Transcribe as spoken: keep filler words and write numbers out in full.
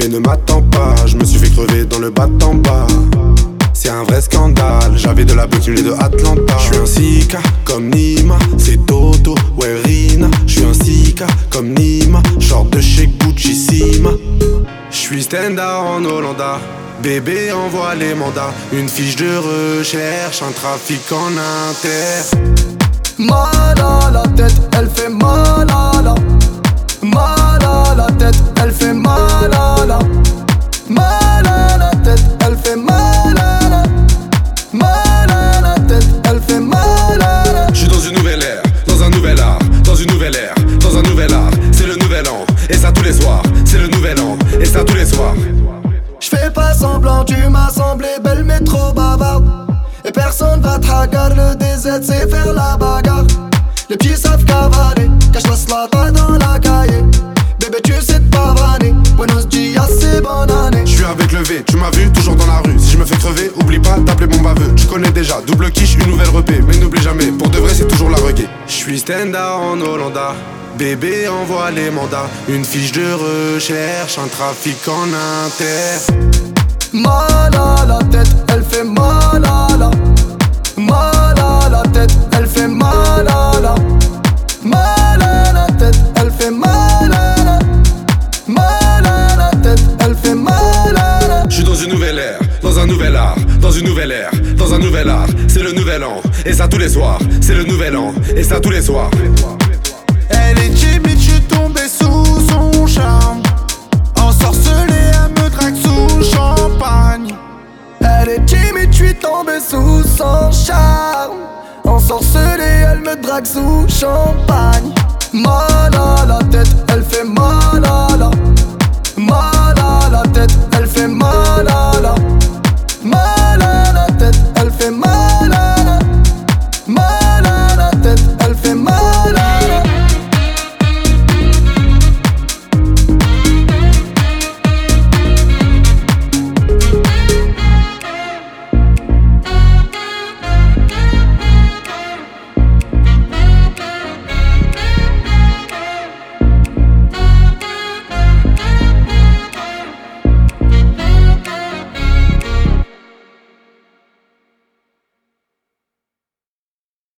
mais ne m'attends pas. Je me suis fait crever dans le bas en bas. C'est un vrai scandale, j'avais de la boucle de Atlanta. Je suis un sika comme Nima, c'est Toto, ouais Rina. Je suis un sika comme Nima, short de chez Gucci Sima. Je suis stand-up en Hollanda, bébé envoie les mandats. Une fiche de recherche, un trafic en inter. Mal à la tête, elle fait mal à la. Mal à la tête, elle fait mal à la. Mal à la tête, elle fait mal à la. Mal à la tête, elle fait mal à la. Je suis dans une nouvelle ère, dans un nouvel art, dans une nouvelle ère, dans un nouvel art. C'est le nouvel an, et ça tous les soirs. C'est le nouvel an, et ça tous les soirs. J'fais pas semblant, tu m'as semblé belle mais trop bavarde. Et personne va te hagar, le D Z c'est faire la bagarre. Les petits savent cavaler, cache la slata dans la cahier. Bébé tu sais te pavaner, buenos dias c'est bonne année. J'suis avec le V, tu m'as vu toujours dans la rue. Si je me fais crever, oublie pas d'appeler mon baveux. Tu connais déjà, double quiche, une nouvelle repée. Mais n'oublie jamais, pour de vrai c'est toujours la reggae. J'suis stand-up en Hollanda, bébé envoie les mandats. Une fiche de recherche, un trafic en inter. Mal à la tête, elle fait mal à la. Mal à la tête, elle fait mal à la. Mal à la tête, elle fait mal à la. Mal à la tête, elle fait mal à la. J'suis dans une nouvelle ère, dans un nouvel art, dans une nouvelle ère, dans un nouvel art. C'est le nouvel an, et ça tous les soirs. C'est le nouvel an, et ça tous les soirs. Elle est timide, j'suis tombé sous son charme. Ensorcelée, elle me drague sous le champagne. Elle est timide, j'suis tombé sous son charme. Ensorcelée, elle me drague sous champagne. Mal à la tête, elle fait mal à la. Mal à la tête, elle fait mal à la.